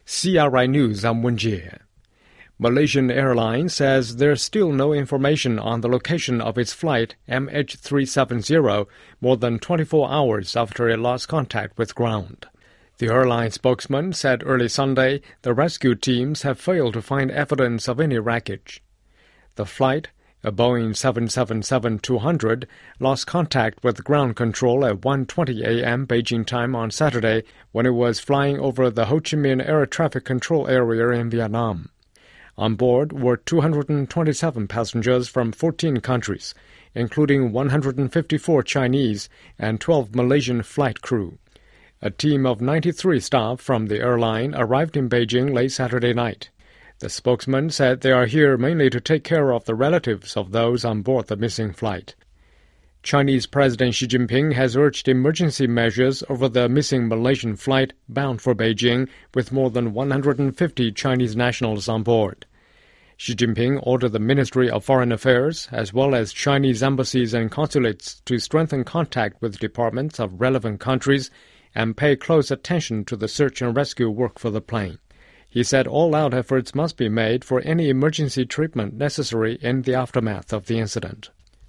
CRI News, I'm Wen Jie. Malaysian Airlines says there's still no information on the location of its flight MH370 more than 24 hours after it lost contact with ground. The airline spokesman said early Sunday the rescue teams have failed to find evidence of any wreckage. The flight, a Boeing 777-200, lost contact with ground control at 1:20 a.m. Beijing time on Saturday when it was flying over the Ho Chi Minh Air Traffic Control Area in Vietnam. On board were 227 passengers from 14 countries, including 154 Chinese and 12 Malaysian flight crew. A team of 93 staff from the airline arrived in Beijing late Saturday night. The spokesman said they are here mainly to take care of the relatives of those on board the missing flight. Chinese President Xi Jinping has urged emergency measures over the missing Malaysian flight bound for Beijing with more than 150 Chinese nationals on board. Xi Jinping ordered the Ministry of Foreign Affairs as well as Chinese embassies and consulates to strengthen contact with departments of relevant countries and pay close attention to the search and rescue work for the plane. He said all-out efforts must be made for any emergency treatment necessary in the aftermath of the incident.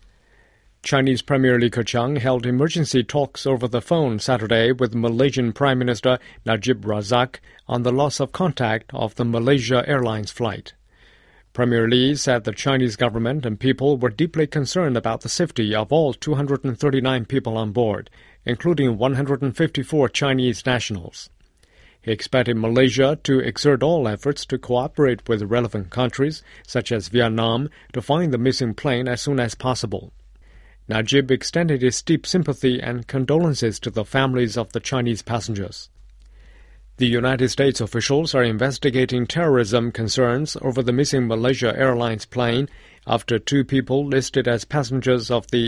Chinese Premier Li Keqiang held emergency talks over the phone Saturday with Malaysian Prime Minister Najib Razak on the loss of contact of the Malaysia Airlines flight. Premier Li said the Chinese government and people were deeply concerned about the safety of all 239 people on board, including 154 Chinese nationals. He expected Malaysia to exert all efforts to cooperate with relevant countries, such as Vietnam, to find the missing plane as soon as possible. Najib extended his deep sympathy and condolences to the families of the Chinese passengers. The United States officials are investigating terrorism concerns over the missing Malaysia Airlines plane after 2 people listed as passengers of the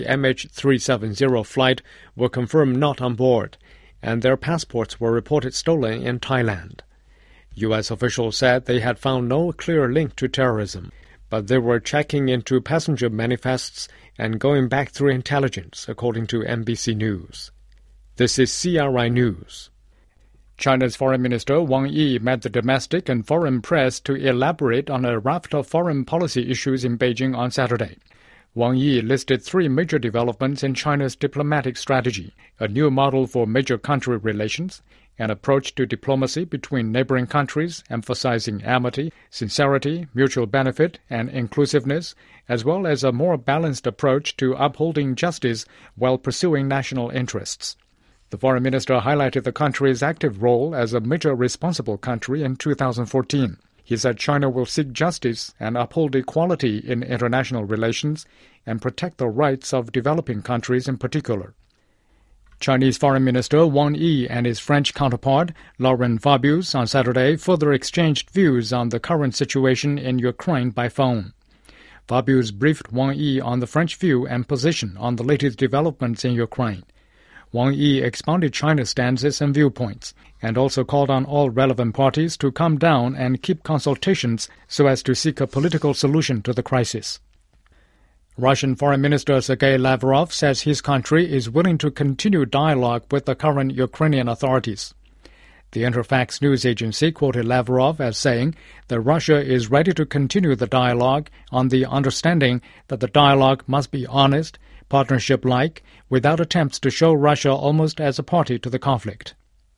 MH370 flight were confirmed not on board, and their passports were reported stolen in Thailand. U.S. officials said they had found no clear link to terrorism, but they were checking into passenger manifests and going back through intelligence, according to NBC News. This is CRI News. China's Foreign Minister Wang Yi met the domestic and foreign press to elaborate on a raft of foreign policy issues in Beijing on Saturday. Wang Yi listed 3 major developments in China's diplomatic strategy: a new model for major country relations, an approach to diplomacy between neighboring countries emphasizing amity, sincerity, mutual benefit, and inclusiveness, as well as a more balanced approach to upholding justice while pursuing national interests. The foreign minister highlighted the country's active role as a major responsible country in 2014. He said China will seek justice and uphold equality in international relations and protect the rights of developing countries in particular. Chinese Foreign Minister Wang Yi and his French counterpart, Laurent Fabius, on Saturday further exchanged views on the current situation in Ukraine by phone. Fabius briefed Wang Yi on the French view and position on the latest developments in Ukraine. Wang Yi expounded China's stances and viewpoints, and also called on all relevant parties to calm down and keep consultations so as to seek a political solution to the crisis. Russian Foreign Minister Sergei Lavrov says his country is willing to continue dialogue with the current Ukrainian authorities. The Interfax news agency quoted Lavrov as saying that Russia is ready to continue the dialogue on the understanding that the dialogue must be honest, partnership-like, without attempts to show Russia almost as a party to the conflict.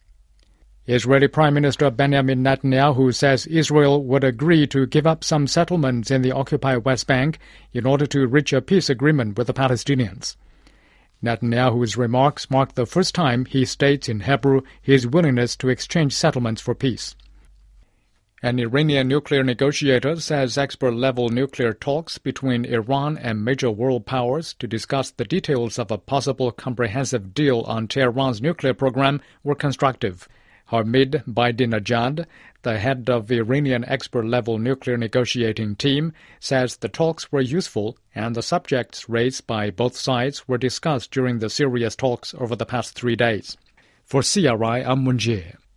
Israeli Prime Minister Benjamin Netanyahu says Israel would agree to give up some settlements in the occupied West Bank in order to reach a peace agreement with the Palestinians. Netanyahu's remarks mark the first time he states in Hebrew his willingness to exchange settlements for peace. An Iranian nuclear negotiator says expert-level nuclear talks between Iran and major world powers to discuss the details of a possible comprehensive deal on Tehran's nuclear program were constructive. Hamid Badinejad, the head of the Iranian expert-level nuclear negotiating team, says the talks were useful and the subjects raised by both sides were discussed during the serious talks over the past 3 days. For CRI, I'm Wen Jie.